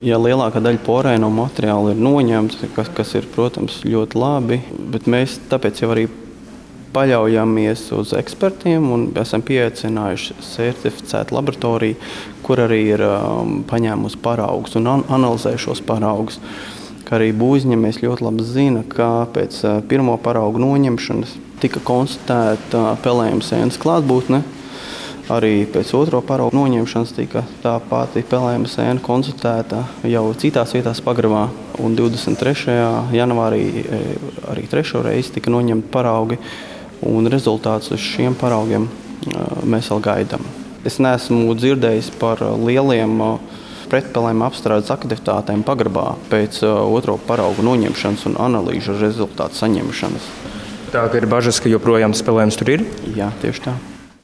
Ja lielākā daļa porēno materiāla ir noņemta, kas ir, protams, ļoti labi, bet mēs tāpēc jau arī paļaujamies uz ekspertiem un esam pieaicinājuši certificētu laboratoriju, kur arī ir paņēmusi paraugus un analizē šos paraugus. Kā arī būvniecības ļoti labi zina, ka pēc pirmo paraugu noņemšanas tika konstatēta pelējuma sēnes klātbūtne. Arī pēc otro paraugu noņemšanas tika tā pati pelējuma sēna konstatēta jau citās vietās pagravā. Un 23. janvārī arī trešo reizi tika noņemti paraugi. Un rezultātus uz šiem paraugiem mēs vēl gaidām. Es neesmu dzirdējis par lieliem pretpelējuma apstrādes aktivitātēm pagrabā pēc otro paraugu noņemšanas un analīžu rezultātu saņemšanas. Tā ir bažas, ka joprojām spēlējums tur ir? Jā, tieši tā.